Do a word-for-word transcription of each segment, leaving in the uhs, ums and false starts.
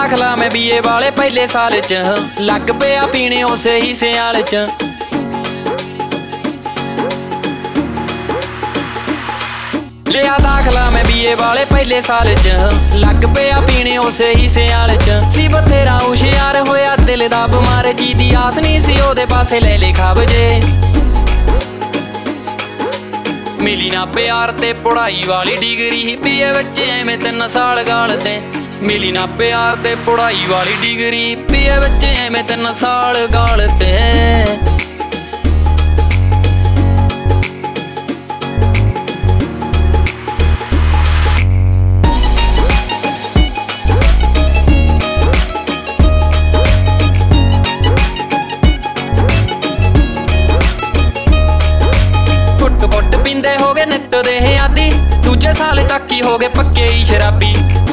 दाखला मैं बीए वाले पहले साल च लग पिया पीने उसे ही सियाल च। लिया दाखला मैं बीए वाले पहले साल च लग पिया पीने उसे ही सियाल च। सी बथेरा हुशियार होया दिल दा बमार जी दी आस नहीं सी ओदे पासे ले लिखा बजे। मिली ना प्यार ते पढ़ाई वाली डिग्री बीए बच्चे एवें तीन साल गालते। मिली ना प्यार ते पढ़ाई वाली डिग्री बीए बच्चे एवें तीन साल गालते। पींदे हो गए नित दे आदि दूजे साल तक ही हो गए पक्के ही शराबी।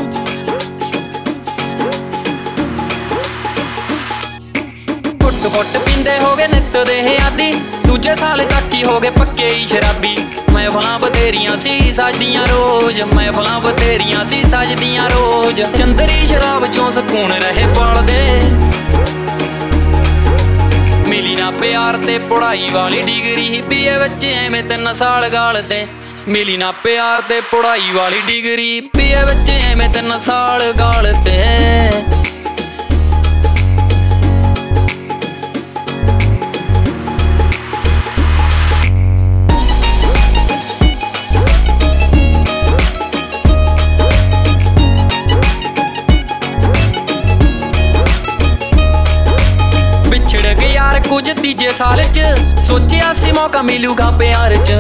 घुट घुट पींदे हो गए नित दे आदि दूजे साल तक ही हो गए पक्के ही शराबी। महफिलां बथेरियां सी सजदियां रोज महफिलां बथेरियां सी सजदियां रोज। चंदरी शराब चों सकून रहे पलदे। मिली ना प्यार ते पढ़ाई वाली डिग्री बीए बच्चे एवें तीन साल गालते। मिली ना प्यार ते पढ़ाई वाली डिग्री बीए बच्चे एवें तीन साल गालते। यार कुछ तीजे साल च सोचिया सी मौका मिलूगा प्यार च।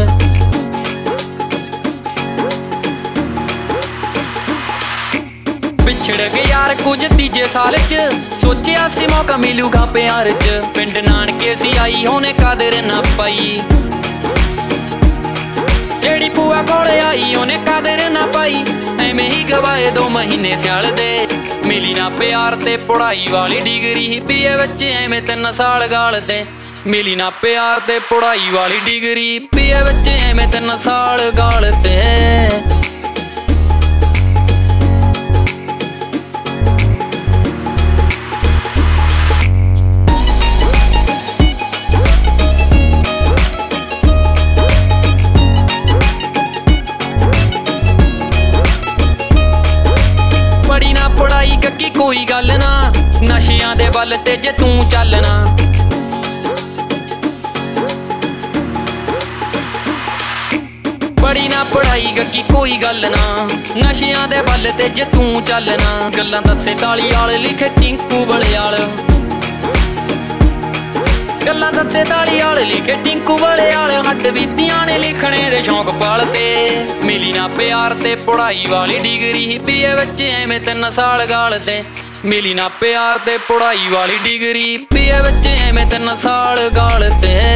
बिछड़ गए यार कुछ तीजे साल च सोचिया सी मौका मिलूगा प्यार च। पिंड नानके सी आई होने कदर ना पाई जेड़ी भूआ कोले आई ओने कदर ना पाई। एवें ही गवाए दो महीने स्याल दे। मिली ना प्यार ते पढ़ाई वाली डिग्री बीए बच्चे एवें तीन साल गालते। मिली ना प्यार ते पढ़ाई वाली डिग्री बीए बच्चे एवें तीन साल गालते। बड़ी ना पढ़ाई कक्की कोई गल ना नशियां दे बल ते जे तू चलना। बड़ी ना पढ़ाई कक्की कोई गल ना नशियां दे बल ते जे तू चलना। गल्लां दस्से ताली आल लिखे टिंकू बलियाल। गल्लां दस्से ताली आल लिखे टिंकू बलियाल। हट बीतियां ने लिखने दे शौक पालते। मिली ना प्यार ते पढ़ाई वाली डिग्री बीए बच्चे एवें तीन साल गालते। मिली ना प्यार ते पढ़ाई वाली डिग्री बीए बच्चे एवें तीन साल गालते।